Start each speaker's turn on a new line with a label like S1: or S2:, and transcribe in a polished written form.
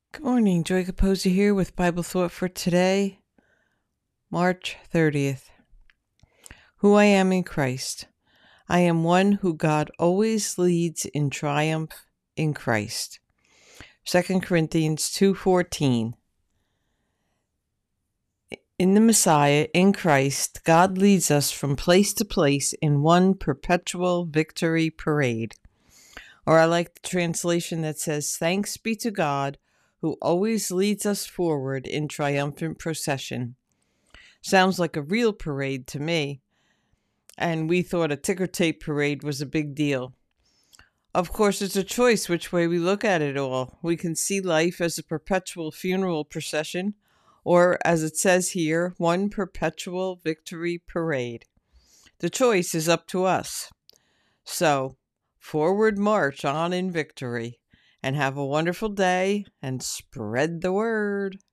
S1: Good morning, Joy Capozzi here with Bible Thought for today, March 30th. Who I am in Christ. I am one who God always leads in triumph in Christ. 2 Corinthians 2:14. In the Messiah, in Christ, God leads us from place to place in one perpetual victory parade. Or I like the translation that says, "Thanks be to God who always leads us forward in triumphant procession." Sounds like a real parade to me, and we thought a ticker tape parade was a big deal. Of course, it's a choice which way we look at it all. We can see life as a perpetual funeral procession, or as it says here, one perpetual victory parade. The choice is up to us. So, forward march on in victory, and have a wonderful day, and spread the word.